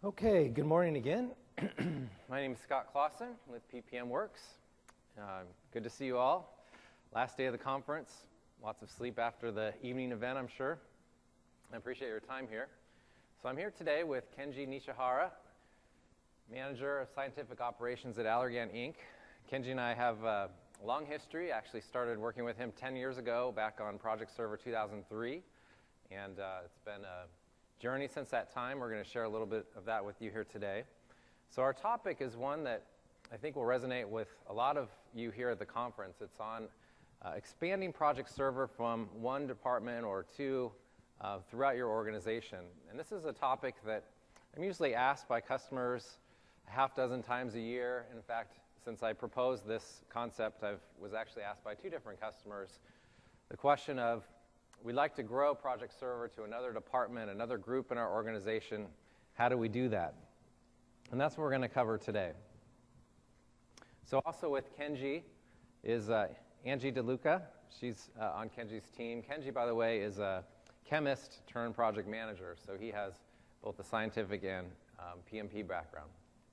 Okay, good morning again. My name is Scott Clausen with PPM Works. Good to see you all. Last day of the conference. Lots of sleep after the evening event, I'm sure. I appreciate your time here. So I'm here today with Kenji Nishihara, Manager of Scientific Operations at Allergan, Inc. Kenji and I have a long history. I actually started working with him 10 years ago, back on Project Server 2003. And it's been a journey since that time. We're going to share a little bit of that with you here today. So our topic is one that I think will resonate with a lot of you here at the conference. It's on expanding Project Server from one department or two throughout your organization. And this is a topic that I'm usually asked by customers a half dozen times a year. In fact, since I proposed this concept, I was actually asked by two different customers the question of, we'd like to grow Project Server to another department, another group in our organization. How do we do that? And that's what we're going to cover today. So also with Kenji is Angie DeLuca. She's on Kenji's team. Kenji, by the way, is a chemist turned project manager, so he has both the scientific and PMP background.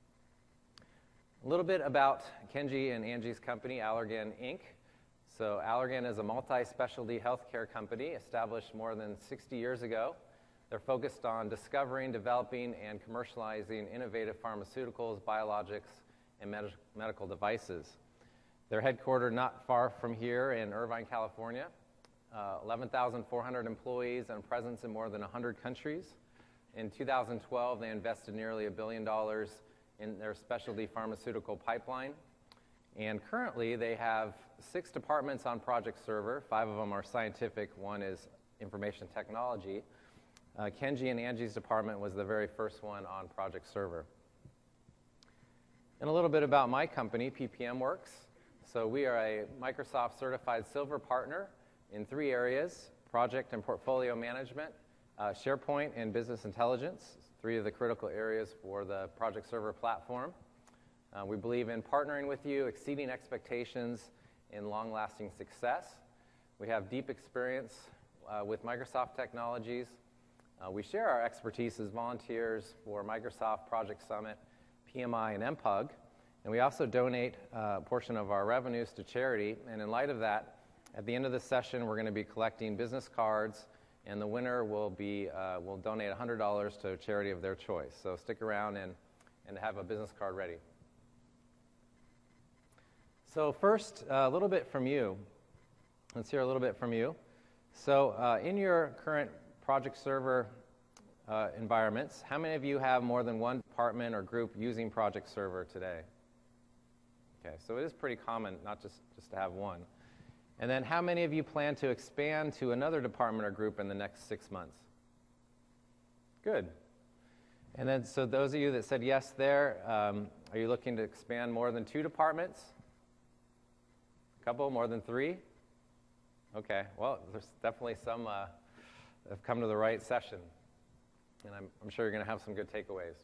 A little bit about Kenji and Angie's company, Allergan, Inc. So Allergan is a multi-specialty healthcare company established more than 60 years ago. They're focused on discovering, developing, and commercializing innovative pharmaceuticals, biologics, and medical devices. They're headquartered not far from here in Irvine, California. 11,400 employees and a presence in more than 100 countries. In 2012, they invested nearly $1 billion in their specialty pharmaceutical pipeline. And currently, they have 6 departments on Project Server. 5 of them are scientific. 1 is information technology. Kenji and Angie's department was the very first one on Project Server. And a little bit about my company, PPM Works. So we are a Microsoft Certified Silver Partner in 3 areas: project and portfolio management, SharePoint, and business intelligence, 3 of the critical areas for the Project Server platform. We believe in partnering with you, exceeding expectations, and long-lasting success. We have deep experience with Microsoft technologies. We share our expertise as volunteers for Microsoft Project Summit, PMI, and MPUG. And we also donate a portion of our revenues to charity. And in light of that, at the end of the session, we're going to be collecting business cards, and the winner will donate $100 to a charity of their choice. So stick around and have a business card ready. So first, a little bit from you. Let's hear a little bit from you. So in your current Project Server environments, how many of you have more than one department or group using Project Server today? Okay, so it is pretty common not just to have one. And then how many of you plan to expand to another department or group in the next 6 months? Good. And then so those of you that said yes there, are you looking to expand more than 2 departments? Couple, more than 3? Okay, well, there's definitely some that have come to the right session, and I'm sure you're going to have some good takeaways.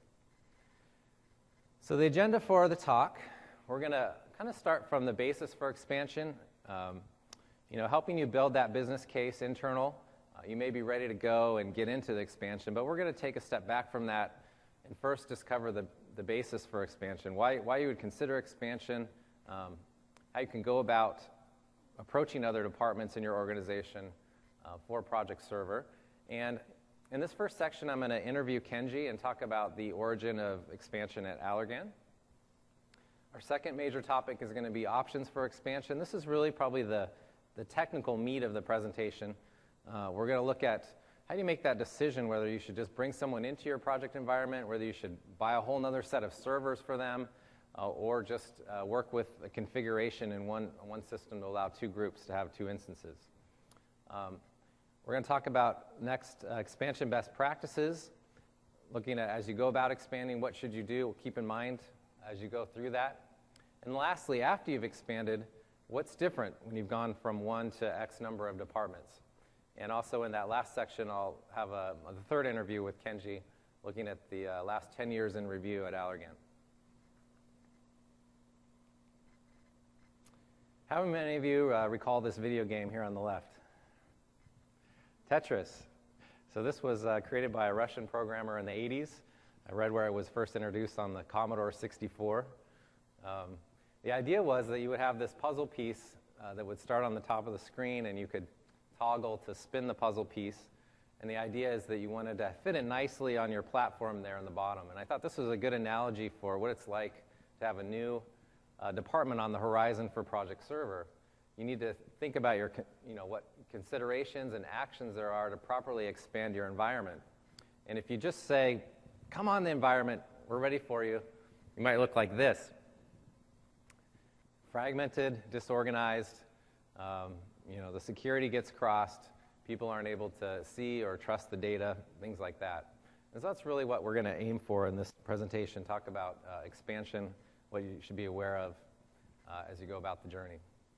So the agenda for the talk, we're going to kind of start from the basis for expansion, helping you build that business case internal. You may be ready to go and get into the expansion, but we're going to take a step back from that and first discover the basis for expansion, why you would consider expansion, how you can go about approaching other departments in your organization for Project Server. And in this first section, I'm going to interview Kenji and talk about the origin of expansion at Allergan. Our second major topic is going to be options for expansion. This is really probably the technical meat of the presentation. We're going to look at how do you make that decision whether you should just bring someone into your project environment, whether you should buy a whole other set of servers for them, or just work with a configuration in one system to allow 2 groups to have 2 instances. We're going to talk about next expansion best practices, looking at as you go about expanding, what should you do, keep in mind as you go through that. And lastly, after you've expanded, what's different when you've gone from 1 to X number of departments. And also in that last section, I'll have the third interview with Kenji, looking at the last 10 years in review at Allergan. How many of you recall this video game here on the left? Tetris. So this was created by a Russian programmer in the 80s. I read where it was first introduced on the Commodore 64. The idea was that you would have this puzzle piece that would start on the top of the screen, and you could toggle to spin the puzzle piece. And the idea is that you wanted to fit it nicely on your platform there on the bottom. And I thought this was a good analogy for what it's like to have a new department on the horizon for Project Server. You need to think about your, what considerations and actions there are to properly expand your environment. And if you just say, come on, the environment, we're ready for you, you might look like this. Fragmented, disorganized, the security gets crossed, people aren't able to see or trust the data, things like that. And so that's really what we're going to aim for in this presentation, talk about expansion, what you should be aware of as you go about the journey.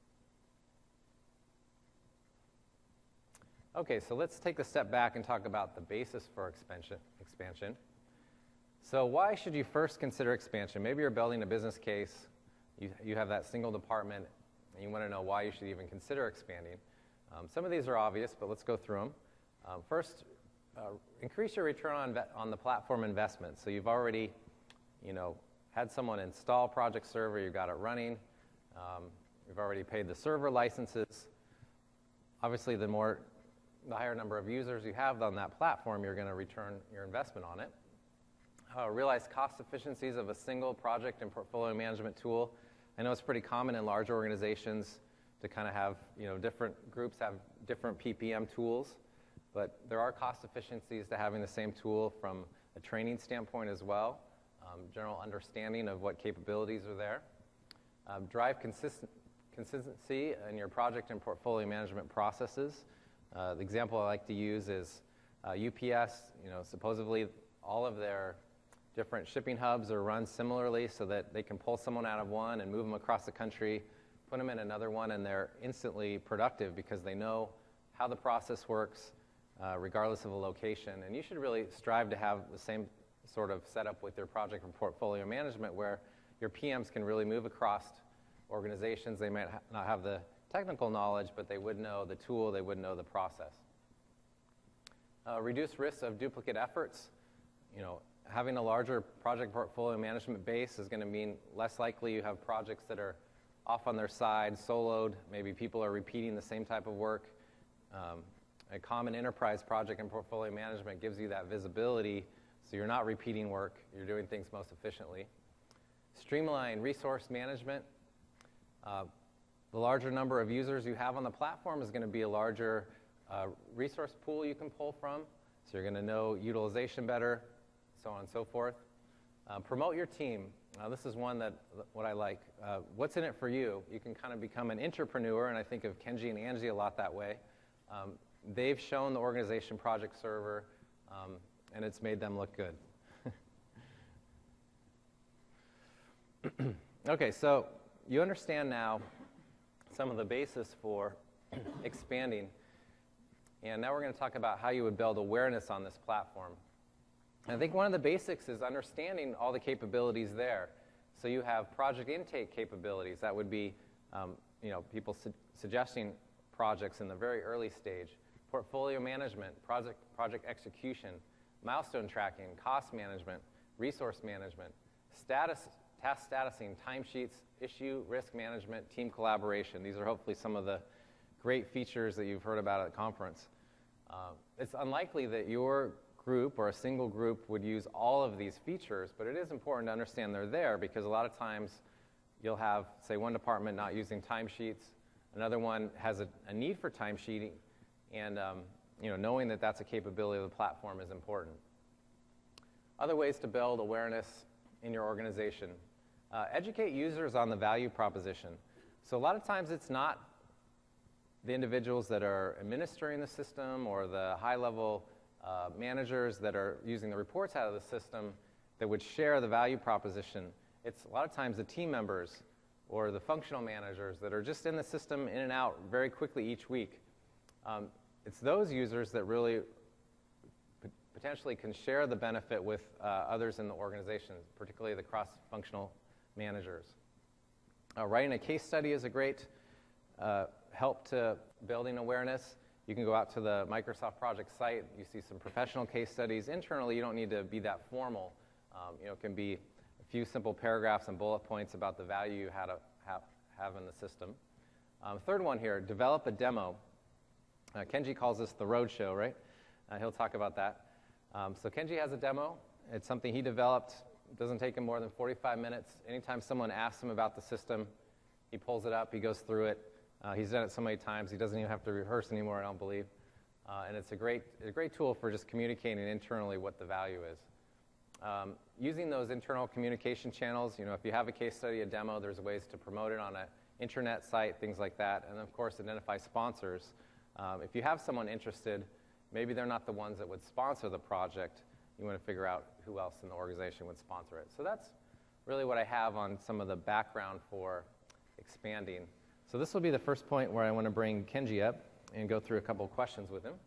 Okay, so let's take a step back and talk about the basis for expansion. So why should you first consider expansion? Maybe you're building a business case, you have that single department, and you want to know why you should even consider expanding. Some of these are obvious, but let's go through them. First, increase your return on the platform investment. So you've already, had someone install Project Server, you've got it running, you've already paid the server licenses. Obviously, the higher number of users you have on that platform, you're going to return your investment on it. Realize cost efficiencies of a single project and portfolio management tool. I know it's pretty common in large organizations to kind of have, different groups have different PPM tools, but there are cost efficiencies to having the same tool from a training standpoint as well, general understanding of what capabilities are there. Drive consistency in your project and portfolio management processes. The example I like to use is UPS, supposedly all of their different shipping hubs are run similarly so that they can pull someone out of one and move them across the country, put them in another one, and they're instantly productive because they know how the process works regardless of the location. And you should really strive to have the same sort of setup with your project and portfolio management where your PMs can really move across organizations. They might not have the technical knowledge, but they would know the tool, they would know the process. Reduce risks of duplicate efforts. Having a larger project portfolio management base is going to mean less likely you have projects that are off on their side, soloed. Maybe people are repeating the same type of work. A common enterprise project and portfolio management gives you that visibility, so you're not repeating work, you're doing things most efficiently. Streamline resource management. The larger number of users you have on the platform is going to be a larger resource pool you can pull from, so you're going to know utilization better, so on and so forth. Promote your team. This is what I like. What's in it for you? You can kind of become an entrepreneur, and I think of Kenji and Angie a lot that way. They've shown the organization Project Server, and it's made them look good. Okay, so you understand now some of the basis for expanding, and now we're going to talk about how you would build awareness on this platform. I think one of the basics is understanding all the capabilities there. So you have project intake capabilities. That would be people suggesting projects in the very early stage. Portfolio management, project execution, milestone tracking, cost management, resource management, task statusing, timesheets, issue, risk management, team collaboration. These are hopefully some of the great features that you've heard about at the conference. It's unlikely that your group or a single group would use all of these features, but it is important to understand they're there because a lot of times you'll have, say, one department not using timesheets, another one has a need for timesheeting, and knowing that that's a capability of the platform is important. Other ways to build awareness in your organization. Educate users on the value proposition. So a lot of times it's not the individuals that are administering the system or the high-level managers that are using the reports out of the system that would share the value proposition. It's a lot of times the team members or the functional managers that are just in the system in and out very quickly each week. It's those users that really potentially can share the benefit with others in the organization, particularly the cross-functional managers. Writing a case study is a great help to building awareness. You can go out to the Microsoft Project site. You see some professional case studies. Internally, you don't need to be that formal, It can be a few simple paragraphs and bullet points about the value you have in the system. Third one here, develop a demo. Kenji calls this the roadshow, right? He'll talk about that. So Kenji has a demo. It's something he developed. It doesn't take him more than 45 minutes. Anytime someone asks him about the system, he pulls it up, he goes through it. He's done it so many times, he doesn't even have to rehearse anymore, I don't believe. And it's a great tool for just communicating internally what the value is. Using those internal communication channels, if you have a case study, a demo, there's ways to promote it on an internet site, things like that. And of course, identify sponsors. If you have someone interested, maybe they're not the ones that would sponsor the project. You want to figure out who else in the organization would sponsor it. So that's really what I have on some of the background for expanding. So this will be the first point where I want to bring Kenji up and go through a couple of questions with him.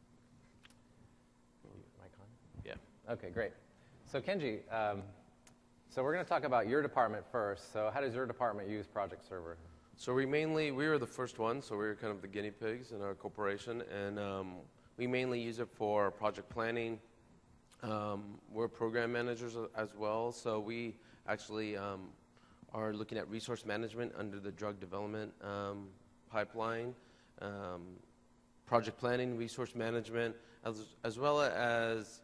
Mic on? Yeah. Okay, great. So Kenji, so we're going to talk about your department first. So how does your department use Project Server? So we were the first one, so we were kind of the guinea pigs in our corporation, and we mainly use it for project planning. We're program managers as well, so we actually are looking at resource management under the drug development pipeline, project planning, resource management, as well as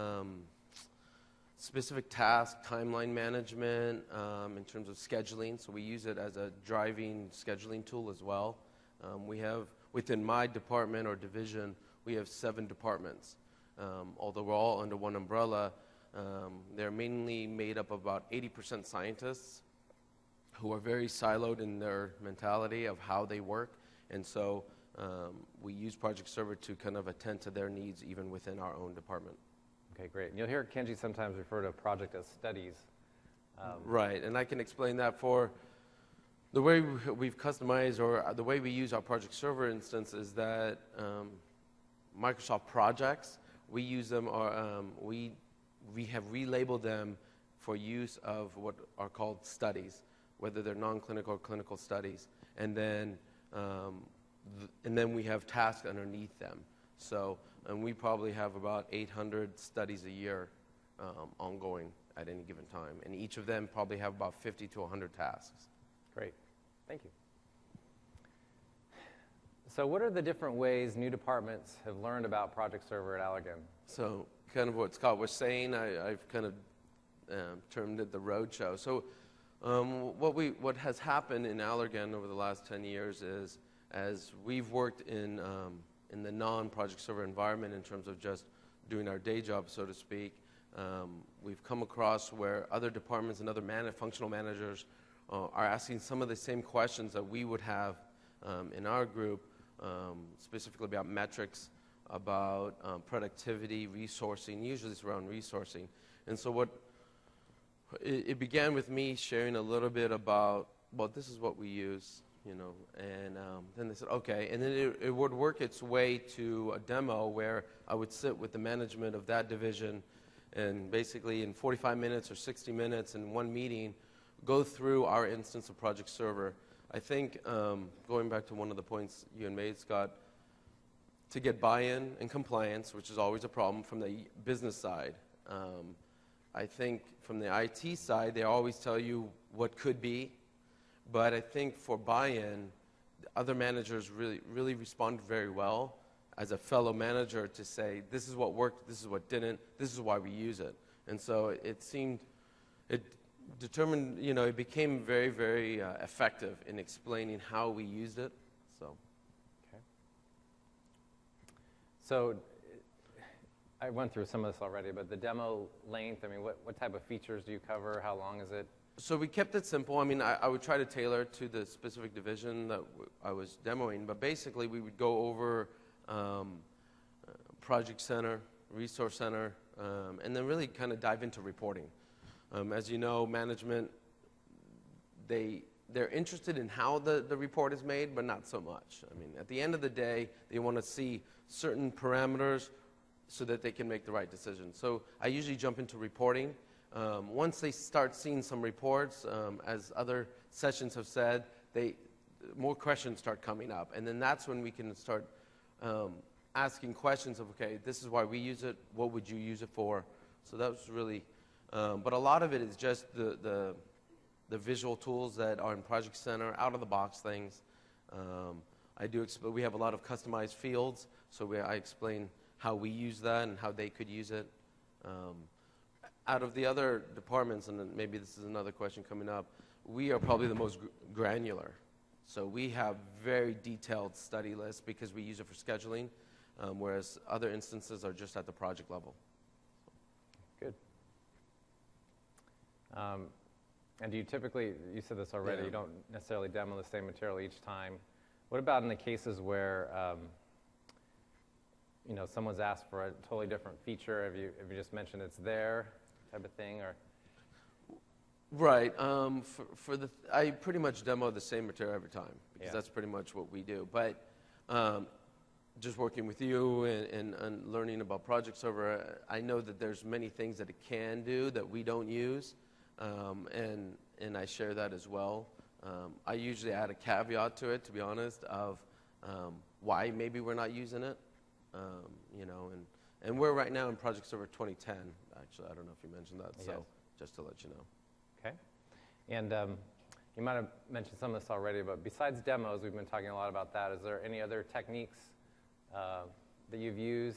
specific task timeline management in terms of scheduling. So we use it as a driving scheduling tool as well. We have, within my department or division, we have 7 departments. Although we're all under one umbrella, they're mainly made up of about 80% scientists who are very siloed in their mentality of how they work. And so we use Project Server to kind of attend to their needs even within our own department. Okay, great. And you'll hear Kenji sometimes refer to a project as studies. Right, and I can explain that. For the way we've customized, or the way we use our Project Server instance, is that Microsoft projects, we use them, or we have relabeled them for use of what are called studies, whether they're non-clinical or clinical studies, and then we have tasks underneath them. So, and we probably have about 800 studies a year ongoing at any given time, and each of them probably have about 50 to 100 tasks. Great, thank you. So what are the different ways new departments have learned about Project Server at Allergan? So kind of what Scott was saying, I've kind of termed it the roadshow. So what has happened in Allergan over the last 10 years is, as we've worked in the non-Project Server environment in terms of just doing our day job, so to speak, we've come across where other departments and other functional managers are asking some of the same questions that we would have in our group, specifically about metrics, about productivity, resourcing. Usually it's around resourcing. And so it began with me sharing a little bit about, well, this is what we use, and then they said, okay. And then it would work its way to a demo where I would sit with the management of that division and basically in 45 minutes or 60 minutes in one meeting, go through our instance of Project Server. I think, going back to one of the points you had made, Scott, to get buy-in and compliance, which is always a problem from the business side. I think from the IT side, they always tell you what could be, but I think for buy-in, other managers really respond very well as a fellow manager to say, this is what worked, this is what didn't, this is why we use it. And so it became very, very effective in explaining how we used it. So I went through some of this already, but the demo length, I mean, what type of features do you cover? How long is it? So we kept it simple. I mean, I would try to tailor it to the specific division that I was demoing, but basically we would go over Project Center, Resource Center, and then really kind of dive into reporting. As you know, management, they're interested in how the report is made, but not so much. I mean, at the end of the day, they want to see certain parameters so that they can make the right decision. So I usually jump into reporting. Once they start seeing some reports, as other sessions have said, more questions start coming up. And then that's when we can start asking questions of, okay, this is why we use it. What would you use it for? So that was really But a lot of it is just the visual tools that are in Project Center, out-of-the-box things. We have a lot of customized fields, so I explain how we use that and how they could use it. Out of the other departments, and then maybe this is another question coming up, we are probably the most granular. So we have very detailed study lists because we use it for scheduling, whereas other instances are just at the project level. Good. And do you typically, you said this already, Yeah. you don't necessarily demo the same material each time. What about in the cases where someone's asked for a totally different feature? Have you just mentioned it's there, type of thing, or? Right. I pretty much demo the same material every time because that's pretty much what we do. But just working with you and learning about Project Server, I know that there's many things that it can do that we don't use, and I share that as well. I usually add a caveat to it, to be honest, of why maybe we're not using it. And we're right now in Project Server 2010. Actually, I don't know if you mentioned that, Yes. so just to let you know. Okay. And you might have mentioned some of this already, but besides demos, we've been talking a lot about that. Is there any other techniques that you've used?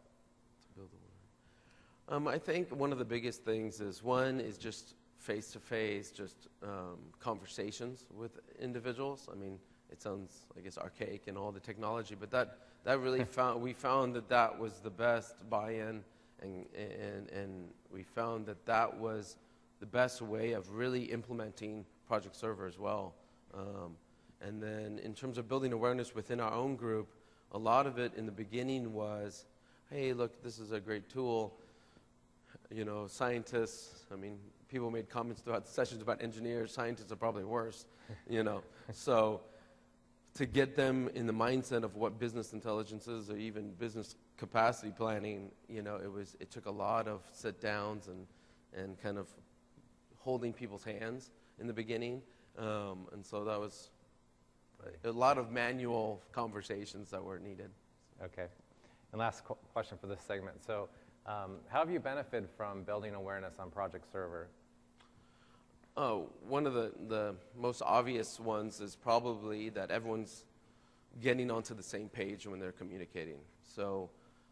I think one of the biggest things is just face-to-face, just conversations with individuals. I mean, it sounds, I guess, archaic in all the technology, but that really we found that was the best buy-in, and we found that was the best way of really implementing Project Server as well. And then in terms of building awareness within our own group, a lot of it in the beginning was, hey, look, this is a great tool. Scientists, people made comments throughout the sessions about engineers. Scientists are probably worse, So to get them in the mindset of what business intelligence is, or even business capacity planning, it took a lot of sit-downs and kind of holding people's hands in the beginning. And so that was a lot of manual conversations that were needed. Okay. And last question for this segment. So how have you benefited from building awareness on Project Server? Oh, one of the most obvious ones is probably that everyone's getting onto the same page when they're communicating. So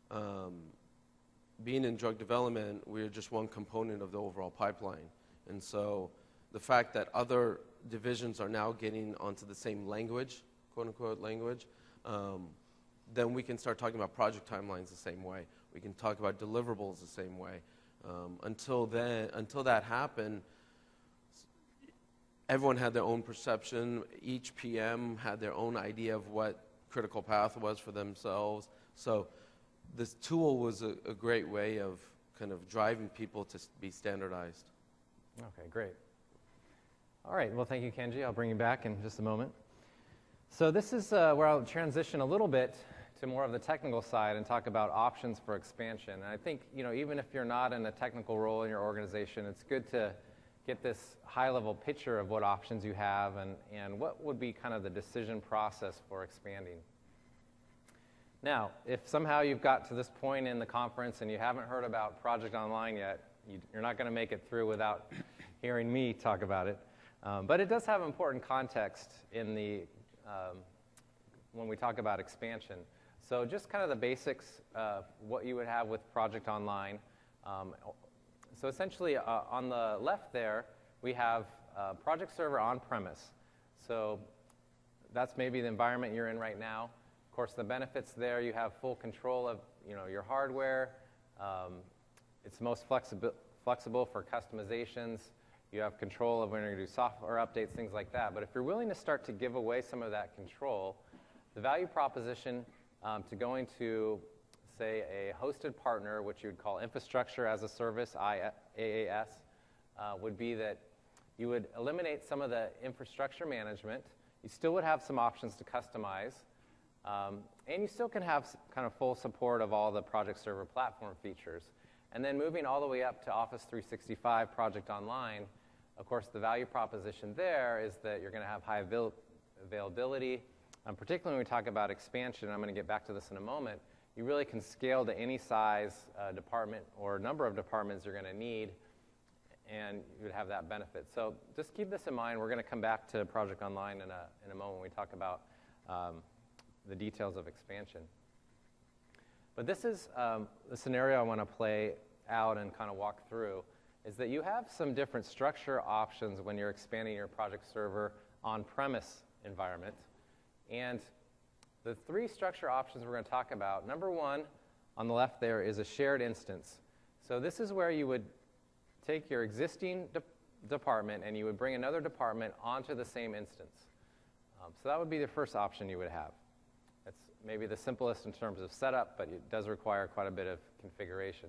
being in drug development, we're just one component of the overall pipeline. And so the fact that other divisions are now getting onto the same language, quote-unquote language, then we can start talking about project timelines the same way. We can talk about deliverables the same way. Until that happened, everyone had their own perception. Each PM had their own idea of what critical path was for themselves. So this tool was a great way of kind of driving people to be standardized. Okay, great. All right, well, thank you, Kenji. I'll bring you back in just a moment. So this is where I'll transition a little bit to more of the technical side and talk about options for expansion. And I think, even if you're not in a technical role in your organization, it's good to get this high-level picture of what options you have and what would be kind of the decision process for expanding. Now, if somehow you've got to this point in the conference and you haven't heard about Project Online yet, you're not going to make it through without hearing me talk about it. But it does have important context in when we talk about expansion. So just kind of the basics of what you would have with Project Online. So essentially, on the left there, we have Project Server on-premise. So that's maybe the environment you're in right now. Of course, the benefits there, you have full control of your hardware. It's most flexible for customizations. You have control of when you're going to do software updates, things like that. But if you're willing to start to give away some of that control, the value proposition to going to, say, a hosted partner, which you would call infrastructure as a service, IaaS, would be that you would eliminate some of the infrastructure management. You still would have some options to customize. And you still can have kind of full support of all the Project Server platform features. And then moving all the way up to Office 365 Project Online, of course, the value proposition there is that you're going to have high availability. Particularly when we talk about expansion, and I'm going to get back to this in a moment, you really can scale to any size department or number of departments you're going to need. and you would have that benefit. So just keep this in mind. We're going to come back to Project Online in a moment when we talk about the details of expansion. But this is the scenario I want to play out and kind of walk through, is that you have some different structure options when you're expanding your project server on-premise environment. And the three structure options we're going to talk about, number one on the left there is a shared instance. So this is where you would take your existing department and you would bring another department onto the same instance. So that would be the first option you would have. It's maybe the simplest in terms of setup, but it does require quite a bit of configuration.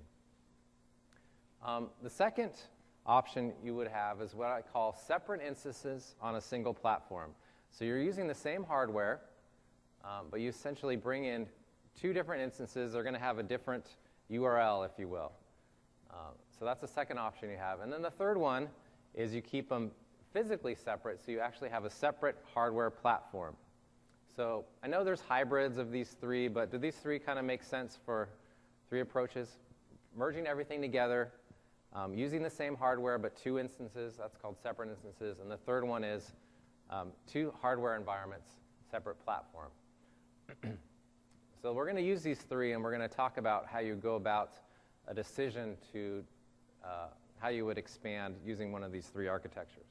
The second option you would have is what I call separate instances on a single platform. So you're using the same hardware, but you essentially bring in two different instances. They're going to have a different URL, if you will. So that's the second option you have. And then the third one is you keep them physically separate, so you actually have a separate hardware platform. So I know there's hybrids of these three, but do these three kind of make sense for three approaches? Merging everything together, using the same hardware but two instances, that's called separate instances. And the third one is two hardware environments, separate platform. So we're going to use these three, and we're going to talk about how you go about a decision to how you would expand using one of these three architectures.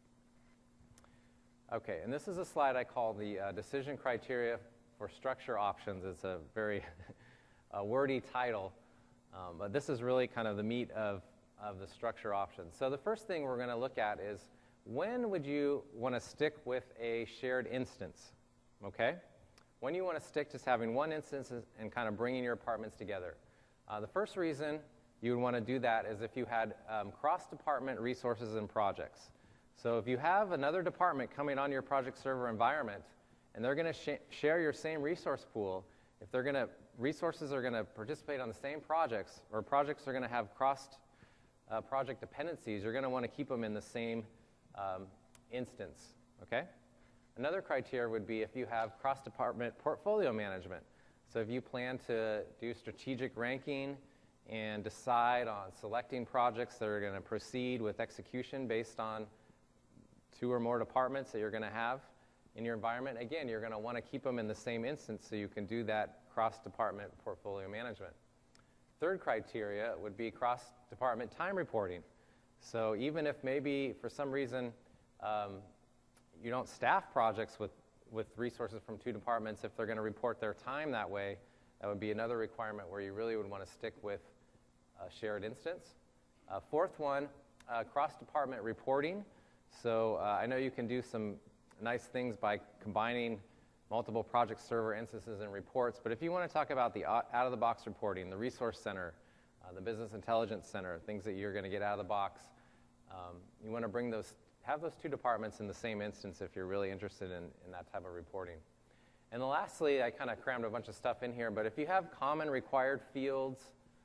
Okay, and this is a slide I call the decision criteria for structure options. It's a very wordy title, but this is really kind of the meat of the structure options. So the first thing we're going to look at is, when would you want to stick with a shared instance? Okay? When you want to stick just having one instance and kind of bringing your apartments together. The first reason you would want to do that is if you had cross-department resources and projects. So if you have another department coming on your project server environment, and they're going to share your same resource pool, if resources are going to participate on the same projects, or projects are going to have cross-project dependencies, you're going to want to keep them in the same instance. Okay? Another criteria would be if you have cross-department portfolio management. So if you plan to do strategic ranking and decide on selecting projects that are going to proceed with execution based on two or more departments that you're going to have in your environment, again, you're going to want to keep them in the same instance so you can do that cross-department portfolio management. Third criteria would be cross-department time reporting. So even if maybe for some reason you don't staff projects with resources from two departments, if they're going to report their time that way, that would be another requirement where you really would want to stick with a shared instance. Fourth one, cross-department reporting. So I know you can do some nice things by combining multiple project server instances and reports, but if you want to talk about the out-of-the-box reporting, the resource center, the business intelligence center, things that you're going to get out of the box, you want to have those two departments in the same instance if you're really interested in that type of reporting. And then lastly, I kind of crammed a bunch of stuff in here, but if you have common required fields,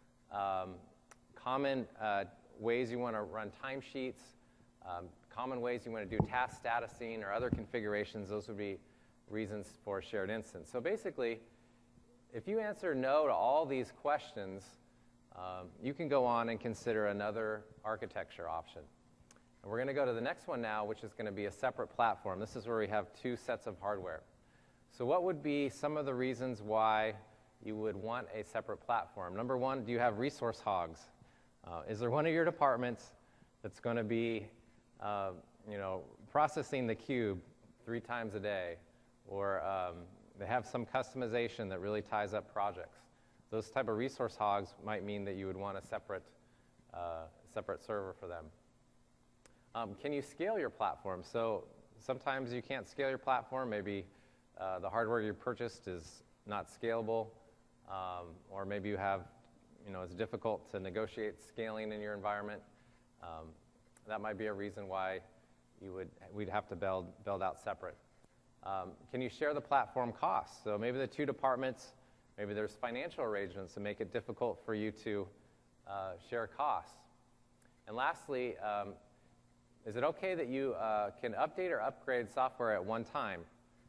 common ways you want to run timesheets, common ways you want to do task statusing or other configurations, those would be reasons for a shared instance. So basically, if you answer no to all these questions, you can go on and consider another architecture option. And we're going to go to the next one now, which is going to be a separate platform. This is where we have two sets of hardware. So what would be some of the reasons why you would want a separate platform? Number one, do you have resource hogs? Is there one of your departments that's going to be processing the cube 3 times a day? Or they have some customization that really ties up projects. Those type of resource hogs might mean that you would want a separate server for them. Can you scale your platform? So sometimes you can't scale your platform. Maybe the hardware you purchased is not scalable, or maybe you have, it's difficult to negotiate scaling in your environment. That might be a reason why we'd have to build out separate. Can you share the platform costs? So maybe the two departments, maybe there's financial arrangements that make it difficult for you to share costs. And lastly, is it okay that you can update or upgrade software at one time?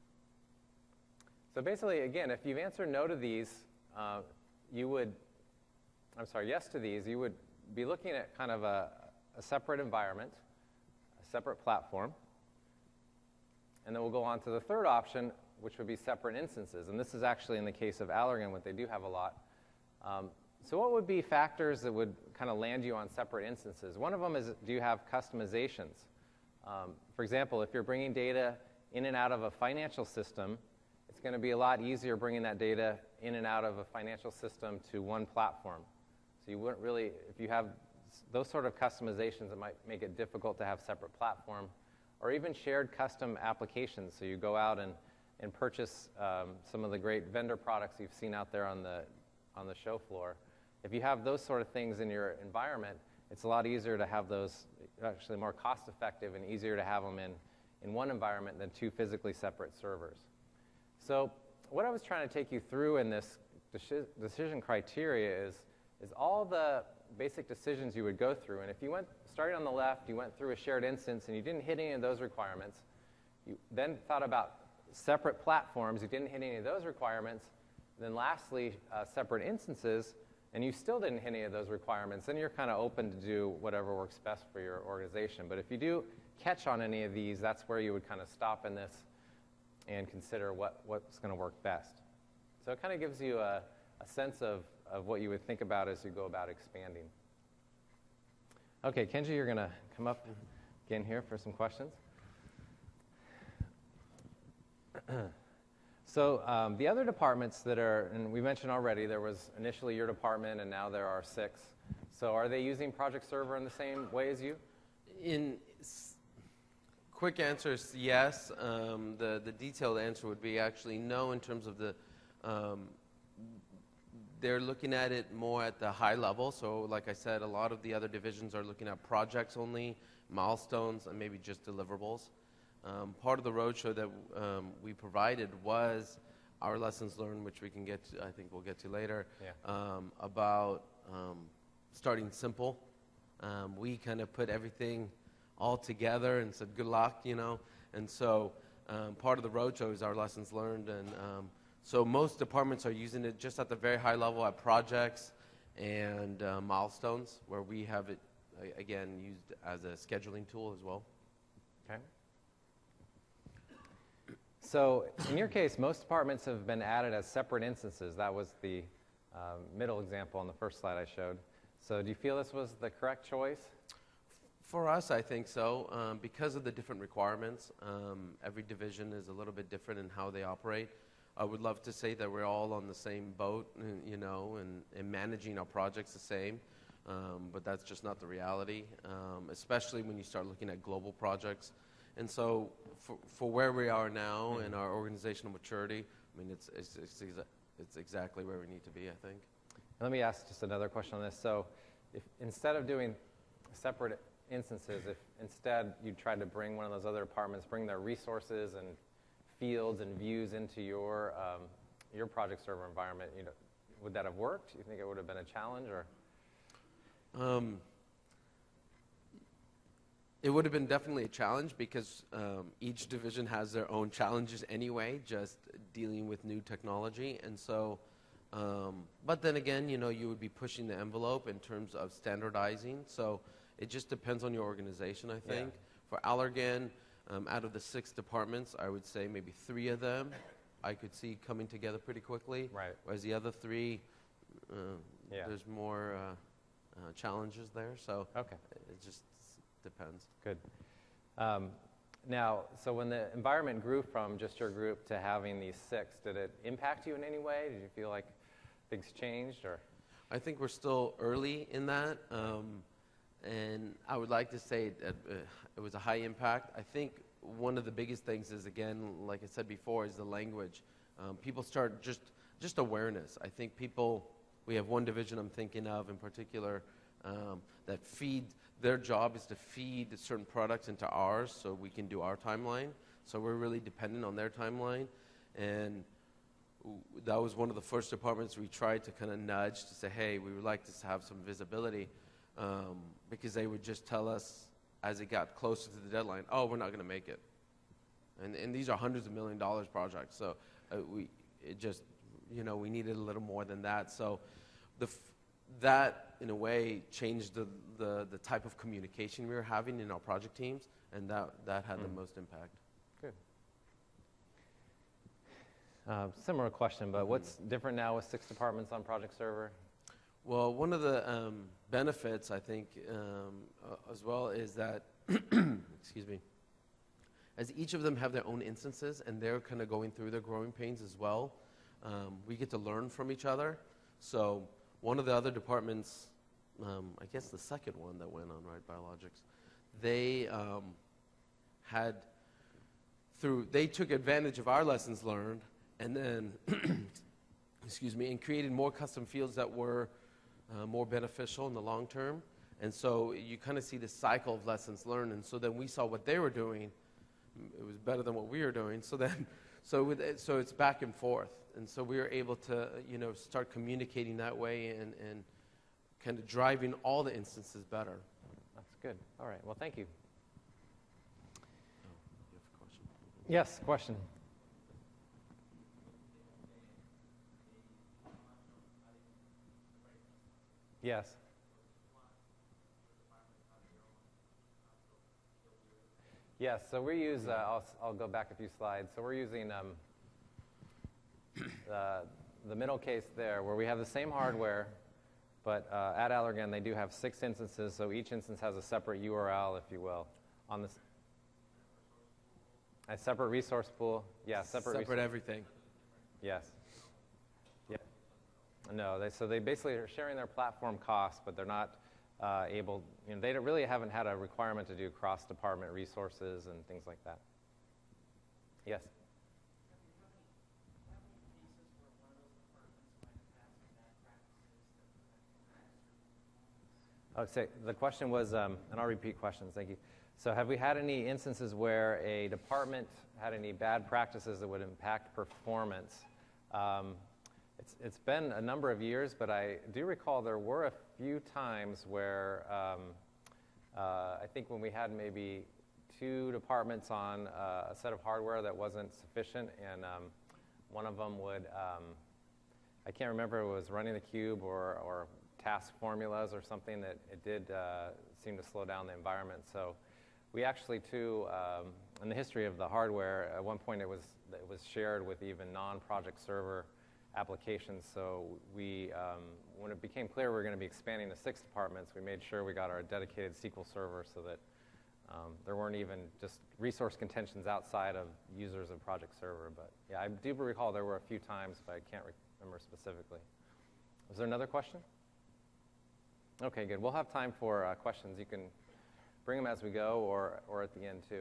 So basically, again, if you've answered no to these, yes to these, you would be looking at kind of a a separate environment, a separate platform. And then we'll go on to the third option, which would be separate instances. And this is actually in the case of Allergan, what they do have a lot. So what would be factors that would kind of land you on separate instances? One of them is, do you have customizations? For example, if you're bringing data in and out of a financial system, it's going to be a lot easier bringing that data in and out of a financial system to one platform. So you wouldn't really, if you have those sort of customizations, it might make it difficult to have separate platform, or even shared custom applications. So you go out and purchase some of the great vendor products you've seen out there on the show floor. If you have those sort of things in your environment, it's a lot easier to have those, actually more cost-effective and easier to have them in one environment than two physically separate servers. So what I was trying to take you through in this decision criteria is all the basic decisions you would go through. And if you went, starting on the left, you went through a shared instance and you didn't hit any of those requirements, you then thought about separate platforms, you didn't hit any of those requirements, then lastly, separate instances, and you still didn't hit any of those requirements, then you're kind of open to do whatever works best for your organization. But if you do catch on any of these, that's where you would kind of stop in this and consider what's going to work best. So it kind of gives you a sense of what you would think about as you go about expanding. Okay, Kenji, you're going to come up again here for some questions. So the other departments that are, and we mentioned already, there was initially your department, and now there are 6. So are they using Project Server in the same way as you? Quick answer is yes. The detailed answer would be actually no, in terms of the, they're looking at it more at the high level. So like I said, a lot of the other divisions are looking at projects only, milestones, and maybe just deliverables. Part of the roadshow that we provided was our lessons learned, which we can get to, I think we'll get to later, about starting simple. We kind of put everything all together and said, good luck, you know. And so part of the roadshow is our lessons learned. And so most departments are using it just at the very high level at projects and milestones, where we have it, again, used as a scheduling tool as well. Okay. So in your case, most departments have been added as separate instances. That was the middle example on the first slide I showed. So do you feel this was the correct choice? For us, I think so. Because of the different requirements, every division is a little bit different in how they operate. I would love to say that we're all on the same boat, you know, and managing our projects the same. But that's just not the reality, especially when you start looking at global projects. And so for where we are now in our organizational maturity, I mean, it's exactly where we need to be, I think. Let me ask just another question on this. So if instead of doing separate instances, if instead you tried to bring one of those other departments, bring their resources and fields and views into your project server environment, you know, would that have worked? Do you think it would have been a challenge, or? It would have been definitely a challenge, because each division has their own challenges anyway, just dealing with new technology. And so, but then again, you know, you would be pushing the envelope in terms of standardizing. So it just depends on your organization, I think. Yeah. For Allergan, out of the 6 departments, I would say maybe 3 of them I could see coming together pretty quickly. Right. Whereas the other 3, there's more challenges there. So it just depends. Good. Now, so when the environment grew from just your group to having these 6, did it impact you in any way? Did you feel like things changed, or? I think we're still early in that, and I would like to say that it was a high impact. I think one of the biggest things is, again, like I said before, is the language. People start just awareness. I think we have one division I'm thinking of in particular that their job is to feed certain products into ours so we can do our timeline. So we're really dependent on their timeline. And that was one of the first departments we tried to kind of nudge to say, hey, we would like to have some visibility, because they would just tell us as it got closer to the deadline, oh, we're not going to make it. And these are hundreds of $1 million projects. So we needed a little more than that. So that, in a way, changed the type of communication we were having in our project teams, and that had the most impact. Good. Similar question, but what's different now with 6 departments on Project Server? Well, one of the benefits, I think, as well, is that, excuse me, as each of them have their own instances and they're kind of going through their growing pains as well, we get to learn from each other. So one of the other departments, I guess the second one that went on, right, Biologics, they they took advantage of our lessons learned and then, excuse me, and created more custom fields that were more beneficial in the long term. And so you kind of see this cycle of lessons learned. And so then we saw what they were doing. It was better than what we were doing. So then, so it's back and forth. And so we were able to, start communicating that way and kind of driving all the instances better. That's good. All right. Well, thank you. Oh, you have a question? Yes, question. Yes. Yes, so we use, I'll go back a few slides. So we're using the middle case there where we have the same hardware, but at Allergan they do have 6 instances, so each instance has a separate URL, if you will, on this. A separate resource pool. Yeah, separate everything. Yes. Yeah. No, so they basically are sharing their platform costs, but they're not able, they really haven't had a requirement to do cross-department resources and things like that. Yes? Okay, the question was, and I'll repeat questions, thank you. So have we had any instances where a department had any bad practices that would impact performance? It's been a number of years, but I do recall there were a few times where I think when we had maybe 2 departments on a set of hardware that wasn't sufficient, and one of them would, I can't remember if it was running the cube or task formulas or something, that it did seem to slow down the environment. So we actually, too, in the history of the hardware, at one point it was shared with even non-Project Server applications. So we, when it became clear we were going to be expanding to 6 departments, we made sure we got our dedicated SQL server so that there weren't even just resource contentions outside of users of Project Server. But yeah, I do recall there were a few times, but I can't remember specifically. Was there another question? Okay, good. We'll have time for questions. You can bring them as we go or at the end, too.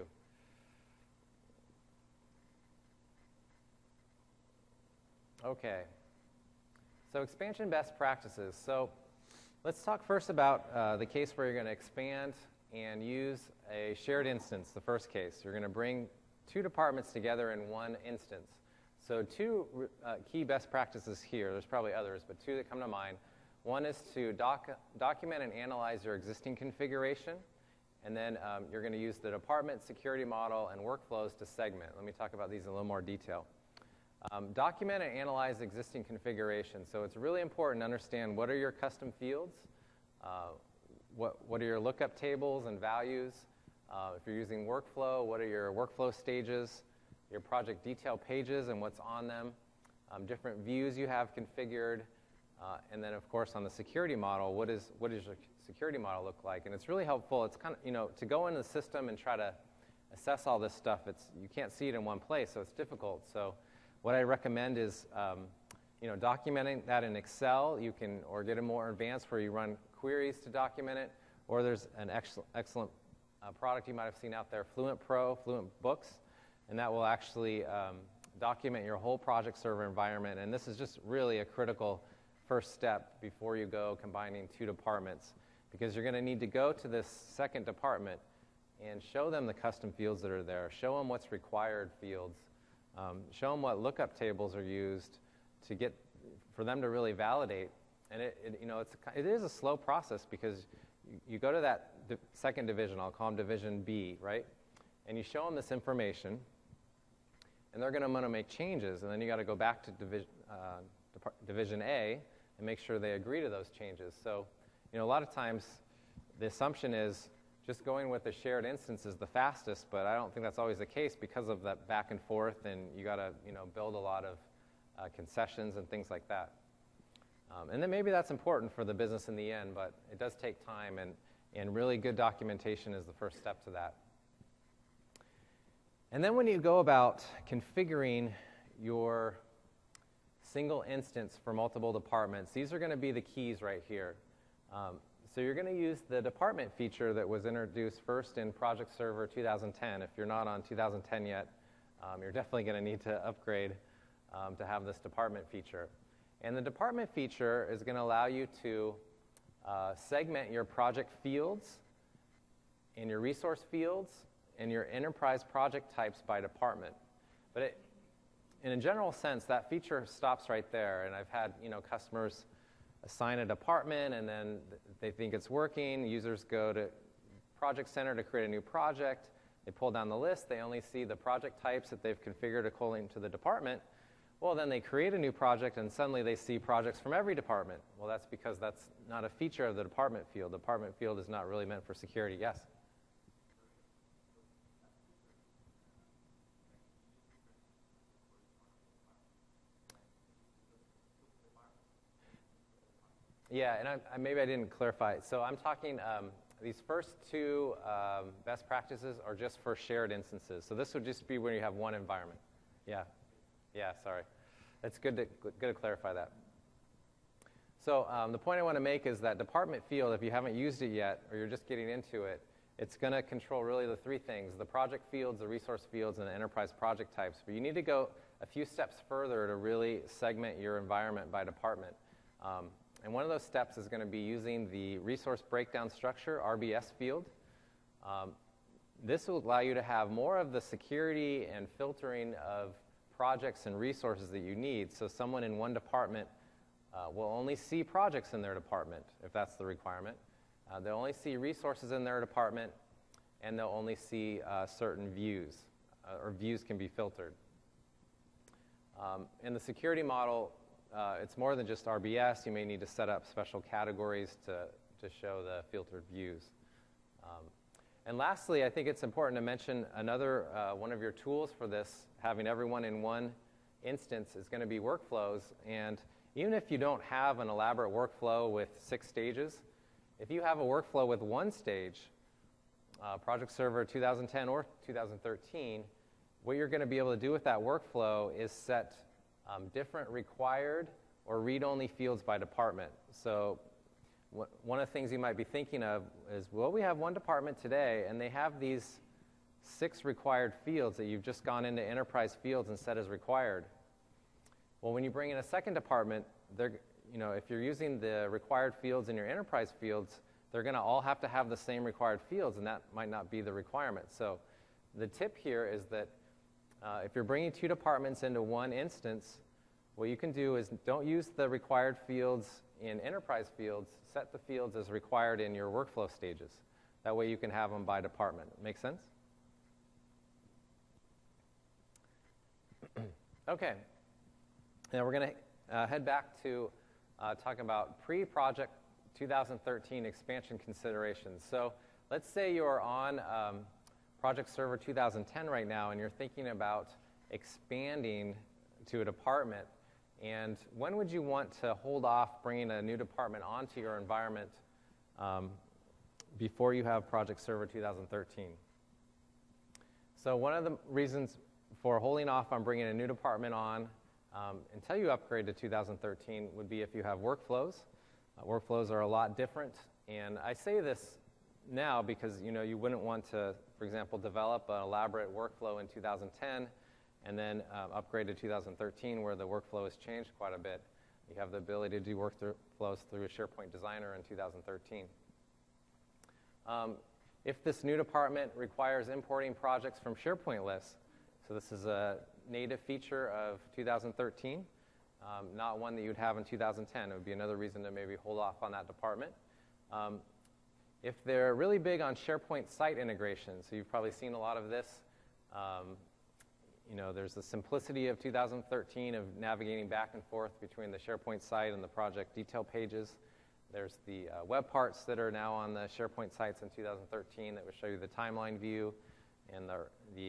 Okay. So expansion best practices. So let's talk first about the case where you're going to expand and use a shared instance, the first case. You're going to bring 2 departments together in one instance. So 2 key best practices here. There's probably others, but 2 that come to mind. One is to document and analyze your existing configuration, and then you're going to use the department security model and workflows to segment. Let me talk about these in a little more detail. Document and analyze existing configuration. So it's really important to understand what are your custom fields, what are your lookup tables and values. If you're using workflow, what are your workflow stages, your project detail pages and what's on them, different views you have configured, and then, of course, on the security model, what does your security model look like? And it's really helpful. It's kind of, to go into the system and try to assess all this stuff, you can't see it in one place, so it's difficult. So what I recommend is, documenting that in Excel. You can, or get it more advanced where you run queries to document it, or there's an excellent product you might have seen out there, Fluent Pro, Fluent Books, and that will actually document your whole Project Server environment. And this is just really a critical first step before you go combining 2 departments, because you're going to need to go to this second department and show them the custom fields that are there, show them what's required fields, show them what lookup tables are used for them to really validate. And it is a slow process, because you go to that second division, I'll call them Division B, right? And you show them this information, and they're going to want to make changes, and then you got to go back to Division A, and make sure they agree to those changes. So, a lot of times the assumption is just going with the shared instance is the fastest, but I don't think that's always the case because of that back and forth, and you got to build a lot of concessions and things like that. And then maybe that's important for the business in the end, but it does take time, and really good documentation is the first step to that. And then when you go about configuring your single instance for multiple departments, these are going to be the keys right here. So you're going to use the department feature that was introduced first in Project Server 2010. If you're not on 2010 yet, you're definitely going to need to upgrade to have this department feature. And the department feature is going to allow you to segment your project fields and your resource fields and your enterprise project types by department. But in a general sense, that feature stops right there. And I've had customers assign a department, and then they think it's working. Users go to Project Center to create a new project. They pull down the list. They only see the project types that they've configured according to the department. Well, then they create a new project, and suddenly they see projects from every department. Well, that's because that's not a feature of the department field. The department field is not really meant for security. Yes? Yeah, and maybe I didn't clarify. So I'm talking, these first two best practices are just for shared instances. So this would just be when you have one environment. Yeah, sorry. It's good to clarify that. So the point I want to make is that department field, if you haven't used it yet, or you're just getting into it, it's going to control really the three things: the project fields, the resource fields, and the enterprise project types. But you need to go a few steps further to really segment your environment by department. And one of those steps is going to be using the resource breakdown structure, RBS field. This will allow you to have more of the security and filtering of projects and resources that you need. So someone in one department will only see projects in their department, if that's the requirement. They'll only see resources in their department, and they'll only see certain views, or views can be filtered. In the security model, it's more than just RBS. You may need to set up special categories to show the filtered views. And lastly, I think it's important to mention another one of your tools for this, having everyone in one instance, is going to be workflows. And even if you don't have an elaborate workflow with 6 stages, if you have a workflow with 1 stage, Project Server 2010 or 2013, what you're going to be able to do with that workflow is set different required or read-only fields by department. So one of the things you might be thinking of is, well, we have one department today, and they have these 6 required fields that you've just gone into enterprise fields and set as required. Well, when you bring in a second department, if you're using the required fields in your enterprise fields, they're going to all have to have the same required fields, and that might not be the requirement. So the tip here is that if you're bringing 2 departments into one instance, what you can do is don't use the required fields in enterprise fields. Set the fields as required in your workflow stages. That way you can have them by department. Make sense? Okay. Now we're going to head back to talking about pre-project 2013 expansion considerations. So let's say you're on Project Server 2010 right now, and you're thinking about expanding to a department. And when would you want to hold off bringing a new department onto your environment before you have Project Server 2013? So one of the reasons for holding off on bringing a new department on until you upgrade to 2013 would be if you have workflows. Workflows are a lot different, and I say this now because you wouldn't want to, for example, develop an elaborate workflow in 2010 and then upgrade to 2013 where the workflow has changed quite a bit. You have the ability to do workflows through a SharePoint Designer in 2013. If this new department requires importing projects from SharePoint lists, so this is a native feature of 2013, not one that you'd have in 2010. It would be another reason to maybe hold off on that department. If they're really big on SharePoint site integration, so you've probably seen a lot of this there's the simplicity of 2013 of navigating back and forth between the SharePoint site and the project detail pages. There's the web parts that are now on the SharePoint sites in 2013 that would show you the timeline view and the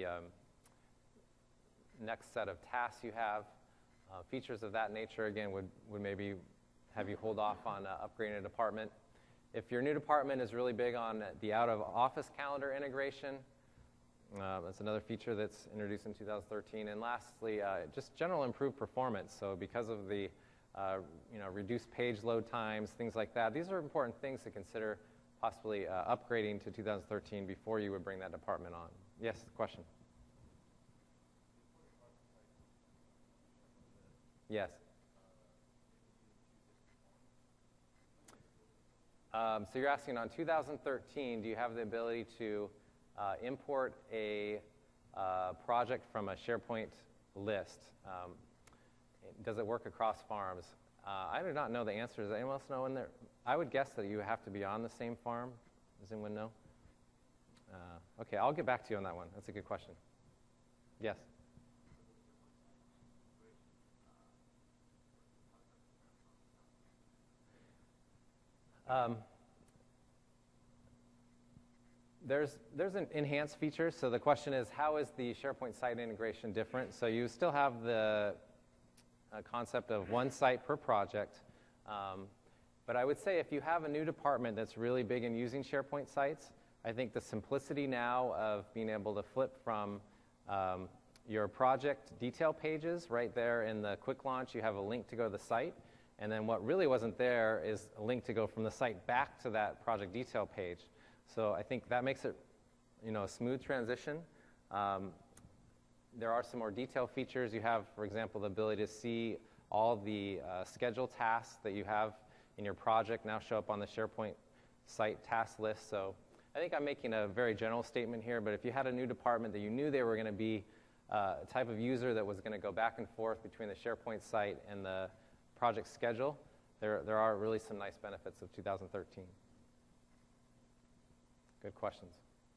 next set of tasks you have. Features of that nature, again, would maybe have you hold off on upgrading a department. If your new department is really big on the out-of-office calendar integration, that's another feature that's introduced in 2013. And lastly, just general improved performance. So because of the reduced page load times, things like that, these are important things to consider possibly upgrading to 2013 before you would bring that department on. Yes, question? Yes. So you're asking on 2013, do you have the ability to import a project from a SharePoint list? Does it work across farms? I do not know the answer. Does anyone else know in there? I would guess that you have to be on the same farm. Does anyone know? Okay, I'll get back to you on that one. That's a good question. Yes? There's an enhanced feature. So the question is, how is the SharePoint site integration different? So you still have the concept of one site per project. But I would say if you have a new department that's really big in using SharePoint sites, I think the simplicity now of being able to flip from your project detail pages right there in the quick launch, you have a link to go to the site. And then what really wasn't there is a link to go from the site back to that project detail page. So I think that makes it, a smooth transition. There are some more detailed features. You have, for example, the ability to see all the scheduled tasks that you have in your project now show up on the SharePoint site task list. So I think I'm making a very general statement here, but if you had a new department that you knew they were going to be a type of user that was going to go back and forth between the SharePoint site and the project schedule, there are really some nice benefits of 2013. Good questions.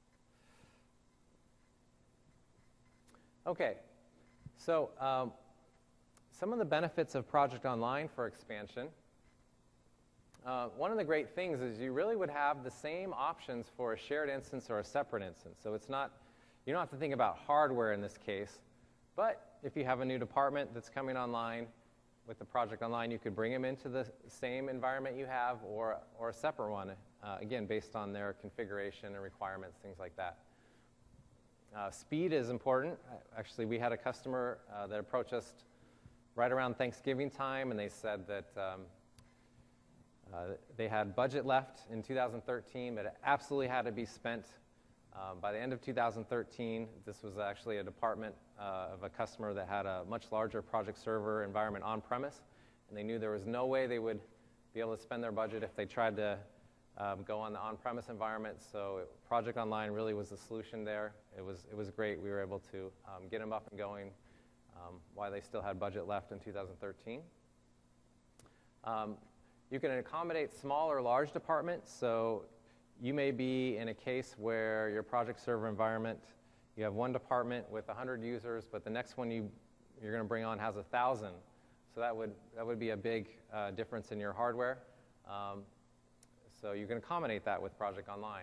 Okay, so some of the benefits of Project Online for expansion. One of the great things is you really would have the same options for a shared instance or a separate instance. So it's not, you don't have to think about hardware in this case, but if you have a new department that's coming online with the Project Online, you could bring them into the same environment you have or a separate one, again, based on their configuration and requirements, things like that. Speed is important. Actually, we had a customer that approached us right around Thanksgiving time, and they said that they had budget left in 2013, but it absolutely had to be spent by the end of 2013. This was actually a department of a customer that had a much larger project server environment on-premise, and they knew there was no way they would be able to spend their budget if they tried to go on the on-premise environment. So Project Online really was the solution there. It was great. We were able to get them up and going while they still had budget left in 2013. You can accommodate small or large departments. So you may be in a case where your project server environment, you have one department with 100 users, but the next one you're going to bring on has 1,000. So that would be a big difference in your hardware. So you can accommodate that with Project Online.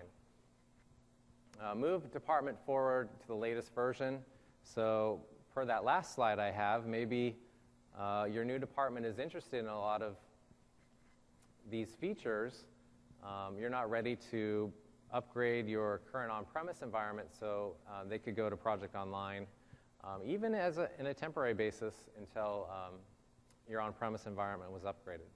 Move department forward to the latest version. So per that last slide I have, maybe your new department is interested in a lot of these features. You're not ready to upgrade your current on-premise environment, so they could go to Project Online, even in a temporary basis until your on-premise environment was upgraded.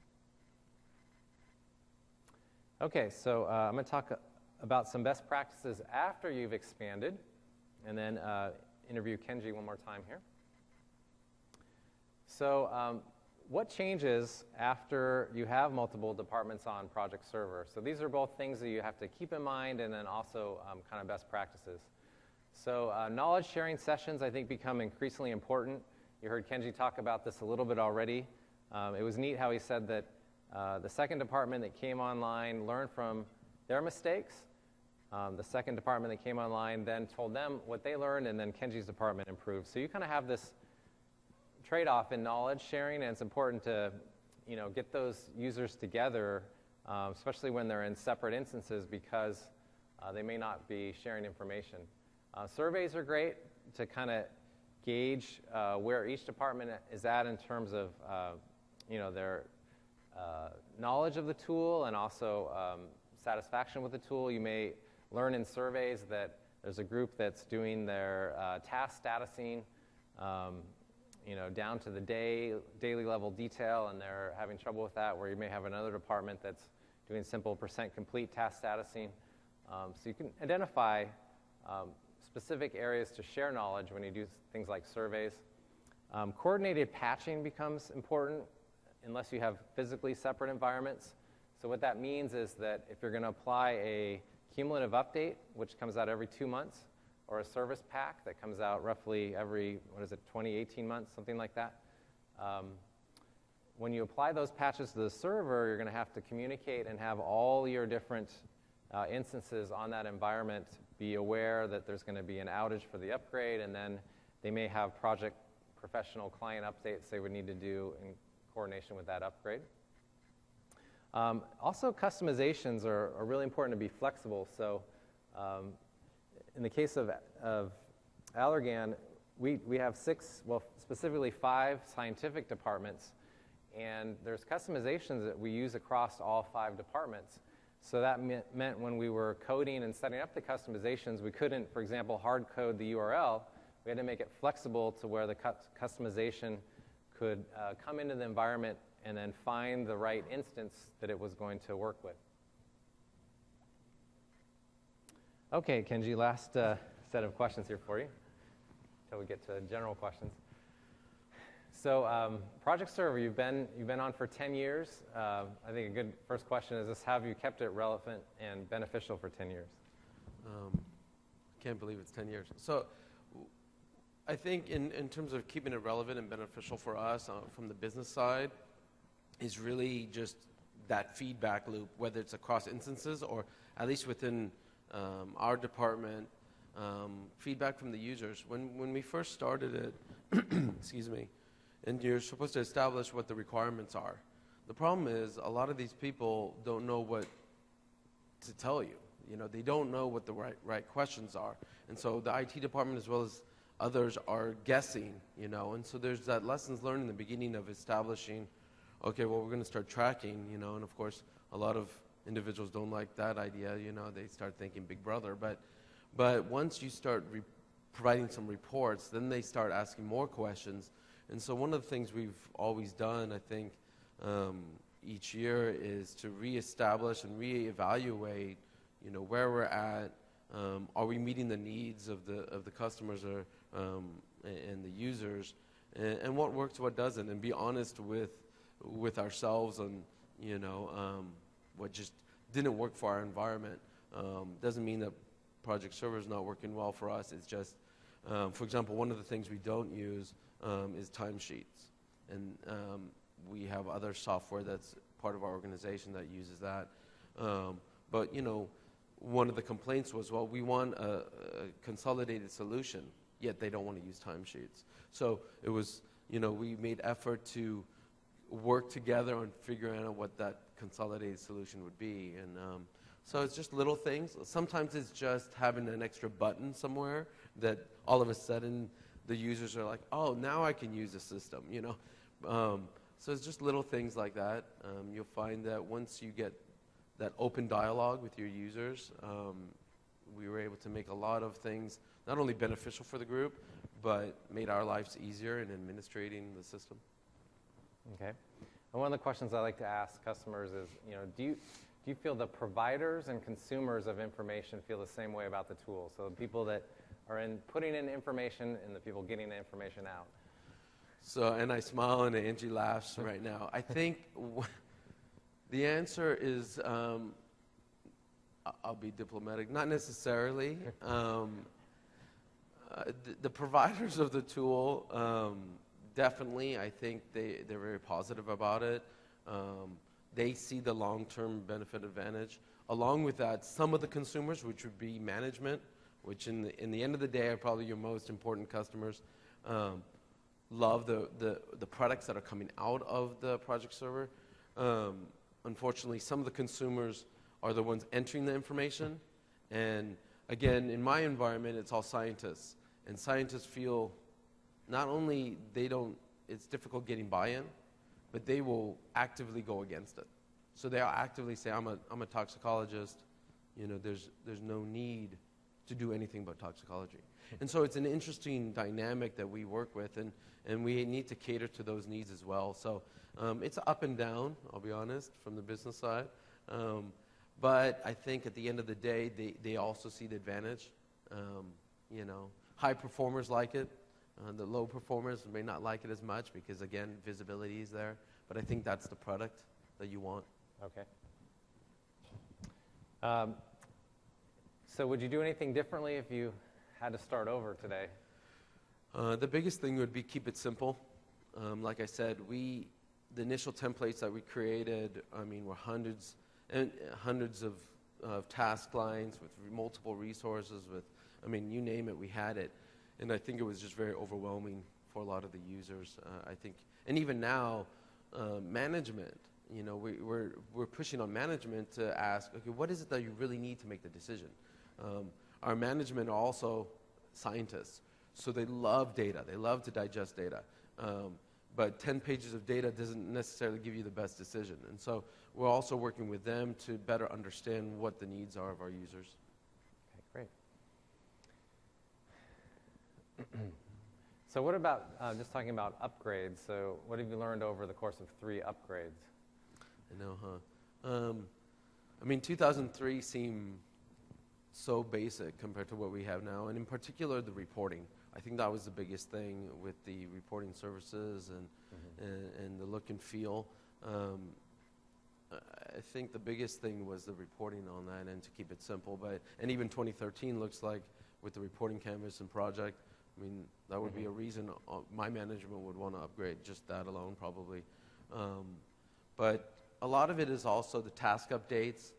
Okay, so I'm going to talk about some best practices after you've expanded, and then interview Kenji one more time here. So what changes after you have multiple departments on Project Server? So these are both things that you have to keep in mind, and then also kind of best practices. So knowledge sharing sessions, I think, become increasingly important. You heard Kenji talk about this a little bit already. It was neat how he said that the second department that came online learned from their mistakes, The second department that came online then told them what they learned, and then Kenji's department improved. So you kind of have this trade-off in knowledge sharing, and it's important to, get those users together, especially when they're in separate instances, because they may not be sharing information. Surveys are great to kind of gauge where each department is at in terms of, their knowledge of the tool and also satisfaction with the tool. You may learn in surveys that there's a group that's doing their task statusing, down to the daily level detail, and they're having trouble with that, where you may have another department that's doing simple % complete task statusing. So you can identify specific areas to share knowledge when you do things like surveys. Coordinated patching becomes important unless you have physically separate environments. So what that means is that if you're going to apply a cumulative update, which comes out every 2 months, or a service pack that comes out roughly every, 18 months, something like that. When you apply those patches to the server, you're going to have to communicate and have all your different instances on that environment be aware that there's going to be an outage for the upgrade, and then they may have project professional client updates they would need to do in coordination with that upgrade. Also, customizations are really important to be flexible. So in the case of Allergan, we have specifically 5 scientific departments, and there's customizations that we use across all 5 departments. So that meant when we were coding and setting up the customizations, we couldn't, for example, hard code the URL. We had to make it flexible to where the customization could come into the environment and then find the right instance that it was going to work with. Okay, Kenji, last set of questions here for you until we get to general questions. So Project Server, you've been on for 10 years. I think a good first question is this: have you kept it relevant and beneficial for 10 years? Can't believe it's 10 years. So I think in terms of keeping it relevant and beneficial for us from the business side is really just that feedback loop, whether it's across instances or at least within our department, feedback from the users. When we first started it, excuse me, and you're supposed to establish what the requirements are. The problem is a lot of these people don't know what to tell you. They don't know what the right questions are. And so the IT department as well as others are guessing, and so there's that lessons learned in the beginning of establishing, okay, well, we're going to start tracking, and of course, a lot of individuals don't like that idea, they start thinking Big Brother, but once you start providing some reports, then they start asking more questions. And so one of the things we've always done, I think, each year is to reestablish and reevaluate, where we're at. Are we meeting the needs of the customers and the users, and what works, what doesn't, and be honest with ourselves on, what just didn't work for our environment. Doesn't mean that Project Server is not working well for us. It's just, for example, one of the things we don't use is timesheets, and we have other software that's part of our organization that uses that. But one of the complaints was, well, we want a consolidated solution, yet they don't want to use timesheets. So it was, we made effort to work together on figuring out what that consolidated solution would be. And so it's just little things. Sometimes it's just having an extra button somewhere that all of a sudden the users are like, oh, now I can use the system, So it's just little things like that. You'll find that once you get that open dialogue with your users, we were able to make a lot of things not only beneficial for the group, but made our lives easier in administrating the system. Okay. And one of the questions I like to ask customers is, do you feel the providers and consumers of information feel the same way about the tool? So the people that are putting in information and the people getting the information out. So, and I smile and Angie laughs right now. I think the answer is, I'll be diplomatic, not necessarily. The providers of the tool, definitely, I think they're very positive about it. They see the long-term benefit advantage. along with that, some of the consumers, which would be management, which in the end of the day are probably your most important customers, love the products that are coming out of the project server. Unfortunately, some of the consumers are the ones entering the information. And again, in my environment, it's all scientists. And scientists feel not only it's difficult getting buy-in, but they will actively go against it. So they'll actively say, I'm a toxicologist. There's no need to do anything but toxicology. And so it's an interesting dynamic that we work with, and we need to cater to those needs as well. So it's up and down, I'll be honest, from the business side. But I think at the end of the day, they also see the advantage. High performers like it. The low performers may not like it as much because, again, visibility is there. But I think that's the product that you want. Okay. So would you do anything differently if you had to start over today? The biggest thing would be keep it simple. Like I said, the initial templates that we created, were hundreds and hundreds of task lines with multiple resources, you name it, we had it. And I think it was just very overwhelming for a lot of the users. I think, and even now, management, we're pushing on management to ask, okay, what is it that you really need to make the decision? Our management are also scientists, so they love data. They love to digest data. But 10 pages of data doesn't necessarily give you the best decision. And so we're also working with them to better understand what the needs are of our users. Okay, great. So what about, just talking about upgrades, so what have you learned over the course of 3 upgrades? I know, huh? 2003 seemed so basic compared to what we have now, and in particular the reporting. I think that was the biggest thing with the reporting services and the look and feel. I think the biggest thing was the reporting on that and to keep it simple. And even 2013 looks like with the reporting canvas and project, that would be a reason my management would want to upgrade, just that alone probably. But a lot of it is also the task updates.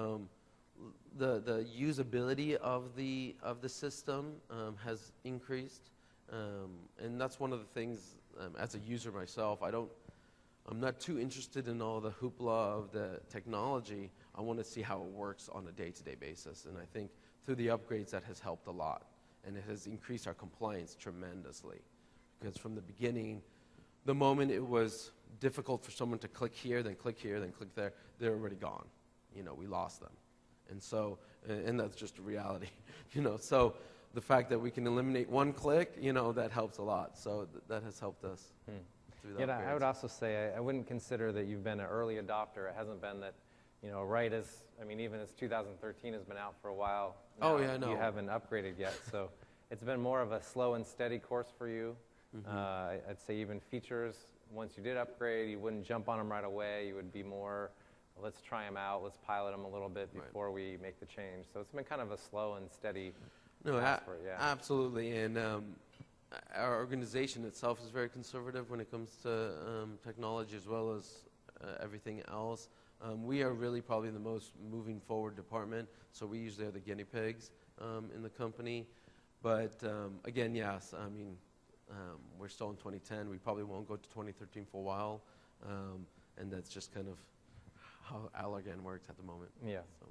The usability of the system has increased, and that's one of the things. As a user myself, I'm not too interested in all the hoopla of the technology. I want to see how it works on a day-to-day basis, and I think through the upgrades that has helped a lot, and it has increased our compliance tremendously. Because from the beginning, the moment it was difficult for someone to click here, then click here, then click there, they're already gone. We lost them. And so, and that's just a reality, So the fact that we can eliminate one click, that helps a lot. So that has helped us. Through the upgrades. I would also say I wouldn't consider that you've been an early adopter. It hasn't been that, right as, even as 2013 has been out for a while. Oh, yeah, no. You haven't upgraded yet. So it's been more of a slow and steady course for you. I'd say even features, once you did upgrade, you wouldn't jump on them right away. You would be more, let's try them out, let's pilot them a little bit before we make the change. So it's been kind of a slow and steady effort, yeah. Absolutely. And our organization itself is very conservative when it comes to technology as well as everything else. We are really probably the most moving forward department, so we usually are the guinea pigs in the company. But again, yes, we're still in 2010. We probably won't go to 2013 for a while, and that's just kind of how Allergan works at the moment. Yeah. So.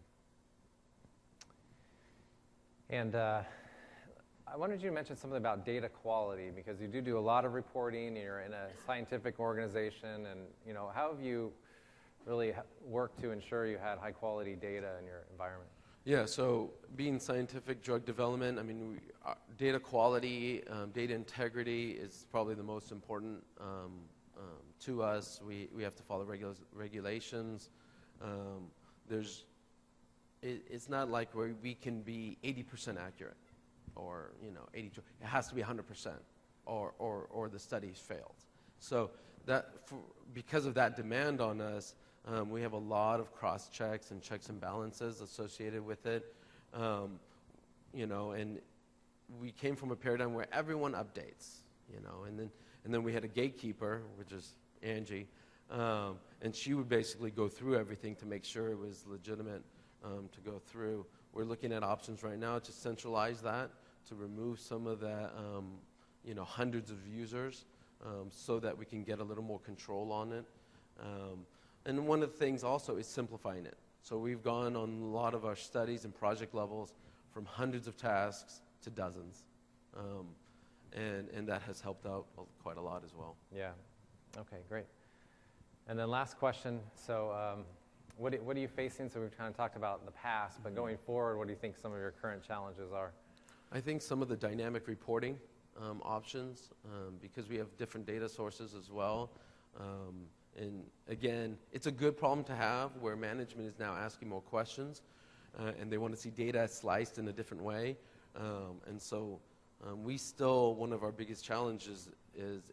And I wanted you to mention something about data quality, because you do a lot of reporting, and you're in a scientific organization, and how have you really worked to ensure you had high quality data in your environment? Yeah, so being scientific drug development, data quality, data integrity is probably the most important to us. We have to follow regulations. It's not like where we can be 80% accurate or 82. It has to be 100% or the study's failed. So because of that demand on us, we have a lot of cross checks and checks and balances associated with it. And we came from a paradigm where everyone updates, and then we had a gatekeeper, which is Angie, and she would basically go through everything to make sure it was legitimate. to go through. We're looking at options right now to centralize that, to remove some of the hundreds of users, so that we can get a little more control on it. And one of the things also is simplifying it. So we've gone on a lot of our studies and project levels from hundreds of tasks to dozens. And that has helped out quite a lot as well. Yeah. Okay, great. And then last question. So what are you facing? So we've kind of talked about the past, but going forward, what do you think some of your current challenges are? I think some of the dynamic reporting options, because we have different data sources as well. And again, it's a good problem to have where management is now asking more questions, and they want to see data sliced in a different way. And so one of our biggest challenges is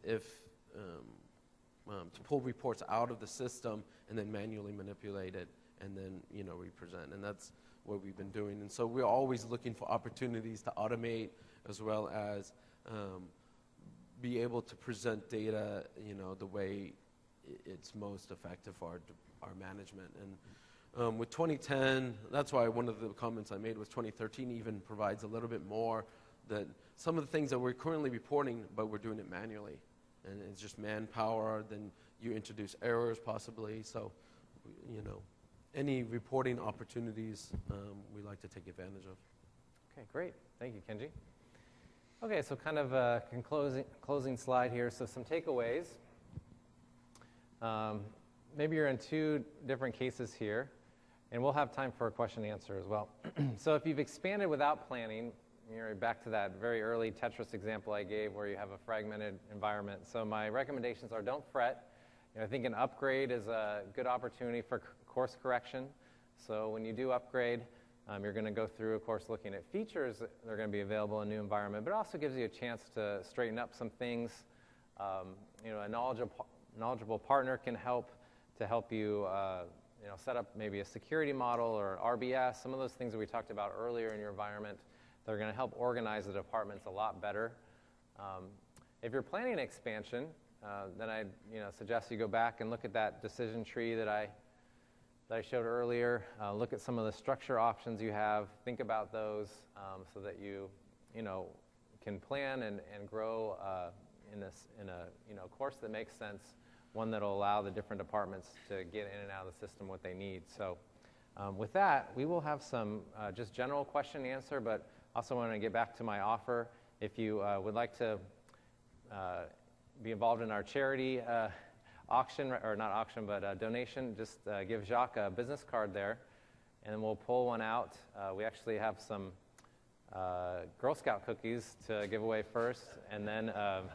to pull reports out of the system and then manually manipulate it and then represent. And that's what we've been doing. And so we're always looking for opportunities to automate as well as be able to present data the way it's most effective for our management. And with 2010, that's why one of the comments I made was 2013 even provides a little bit more, that some of the things that we're currently reporting, but we're doing it manually. And it's just manpower, then you introduce errors possibly. So, any reporting opportunities we like to take advantage of. Okay, great. Thank you, Kenji. Okay, so kind of a closing slide here. So some takeaways. Maybe you're in two different cases here, and we'll have time for a question and answer as well. So if you've expanded without planning, you're back to that very early Tetris example I gave where you have a fragmented environment. So my recommendations are don't fret. I think an upgrade is a good opportunity for course correction. So when you do upgrade, you're going to go through, of course, looking at features that are going to be available in a new environment, but it also gives you a chance to straighten up some things. A knowledgeable partner can help you set up maybe a security model or RBS, some of those things that we talked about earlier in your environment that are going to help organize the departments a lot better. If you're planning an expansion, then I suggest you go back and look at that decision tree that I showed earlier. Look at some of the structure options you have. Think about those so that you can plan and grow in a course that makes sense, one that will allow the different departments to get in and out of the system what they need. So with that, we will have some just general question and answer, but also want to get back to my offer. If you would like to be involved in our charity auction, or not auction, but donation, just give Jacques a business card there, and then we'll pull one out. We actually have some Girl Scout cookies to give away first, and then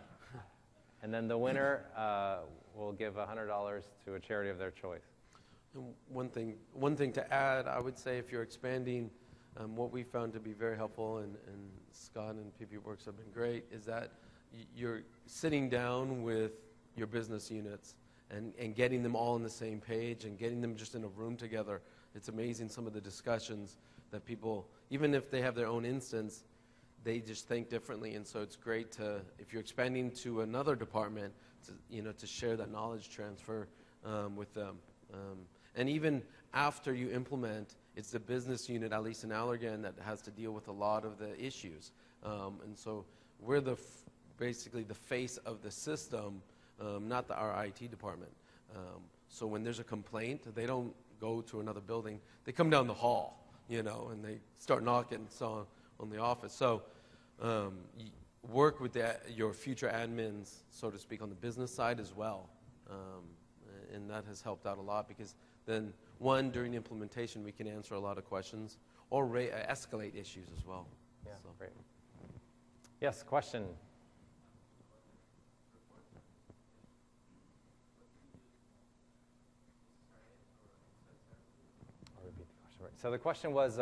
the winner will give $100 to a charity of their choice. And one thing to add, I would say, if you're expanding, what we found to be very helpful, and Scott and PP Works have been great, is that you're sitting down with your business units and getting them all on the same page and getting them just in a room together. It's amazing some of the discussions that people, even if they have their own instance, they just think differently. And so it's great to, if you're expanding to another department, to share that knowledge transfer with them. And even after you implement, it's the business unit, at least in Allergan, that has to deal with a lot of the issues. And so we're basically the face of the system, not our IT department. So when there's a complaint, they don't go to another building. They come down the hall, and they start knocking on the office. So work with your future admins, so to speak, on the business side as well. And that has helped out a lot because then, one, during implementation, we can answer a lot of questions or escalate issues as well. Yeah, so. Great. Yes, question. I'll repeat the question. Right. So the question was,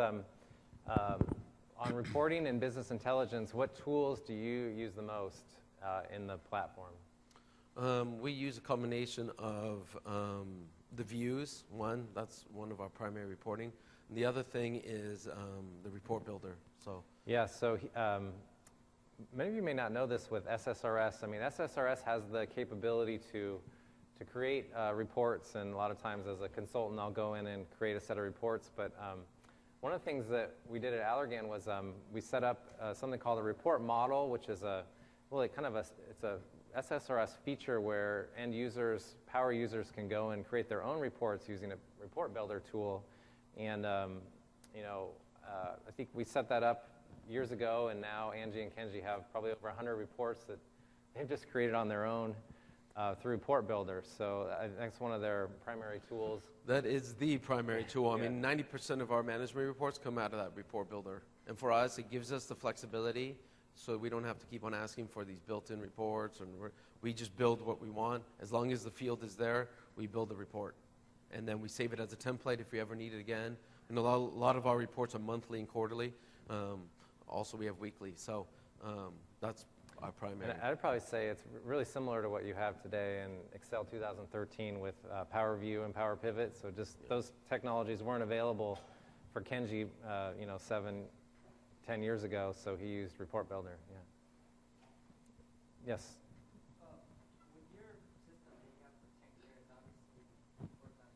on reporting and business intelligence, what tools do you use the most in the platform? We use a combination of the views. That's one of our primary reporting. And the other thing is the report builder. So yeah, so many of you may not know this with SSRS. I mean, SSRS has the capability to create reports, and a lot of times as a consultant, I'll go in and create a set of reports, but One of the things that we did at Allergan was we set up something called a report model, which is it's a SSRS feature where end users, power users, can go and create their own reports using a report builder tool. And I think we set that up years ago, and now Angie and Kenji have probably over 100 reports that they've just created on their own through Report Builder. So that's one of their primary tools. That is the primary tool. I mean, 90% of our management reports come out of that Report Builder. And for us, it gives us the flexibility so we don't have to keep on asking for these built-in reports. And we just build what we want. As long as the field is there, we build the report. And then we save it as a template if we ever need it again. And a lot of our reports are monthly and quarterly. Also, we have weekly. So that's our primary. And I'd probably say it's really similar to what you have today in Excel 2013 with Power View and Power Pivot. So just those technologies weren't available for Kenji, 7-10 years ago. So he used Report Builder. Yeah. Yes. With your system that you have for 10 years, obviously, work on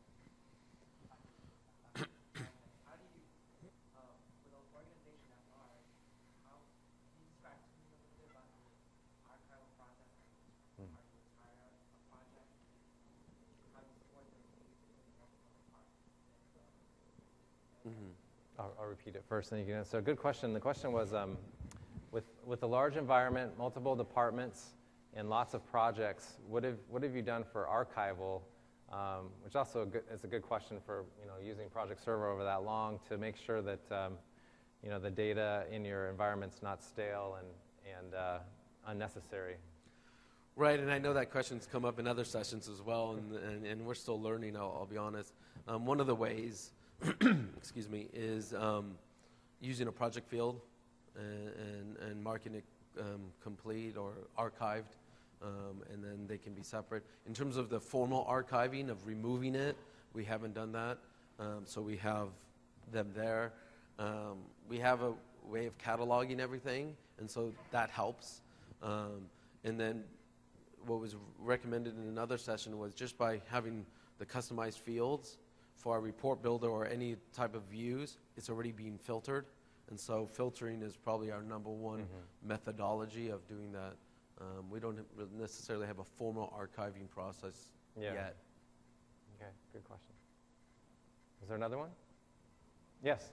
how do you, with an organization that large, how can you describe to me a little bit about the archival process? How do you retire a project? How do you support them to use it in multiple departments? I'll repeat it first, then you can answer. So good question. The question was, with a large environment, multiple departments, and lots of projects, what have you done for archival? Which also is a good question for using Project Server over that long to make sure that the data in your environment's not stale and unnecessary. Right, and I know that question's come up in other sessions as well, and we're still learning, I'll be honest. One of the ways, excuse me, is using a project field and marking it complete or archived, and then they can be separate. In terms of the formal archiving of removing it, we haven't done that, so we have them there. We have a way of cataloging everything, and so that helps. And then what was recommended in another session was just by having the customized fields for our report builder or any type of views, it's already being filtered. And so filtering is probably our number one methodology of doing that. We don't necessarily have a formal archiving process yet. Okay, good question. Is there another one? Yes.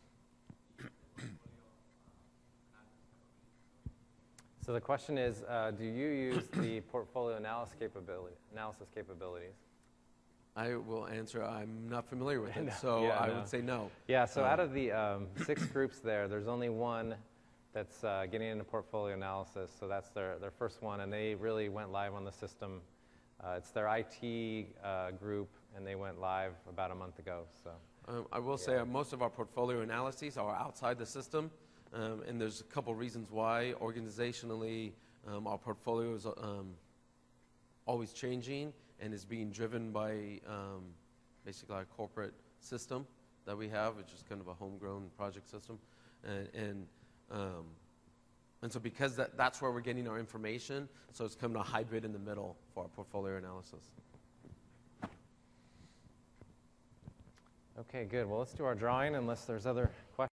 So the question is, do you use the portfolio analysis capabilities? I will answer, I'm not familiar with it, so I would say no. Yeah, so out of the 6 groups there's only one that's getting into portfolio analysis, so that's their first one, and they really went live on the system. It's their IT group, and they went live about a month ago. So I will say most of our portfolio analyses are outside the system, and there's a couple reasons why. Organizationally, our portfolio is always changing and is being driven by basically our corporate system that we have, which is kind of a homegrown project system. And so because that's where we're getting our information, so it's kind of a hybrid in the middle for our portfolio analysis. Okay, good. Well, let's do our drawing unless there's other questions.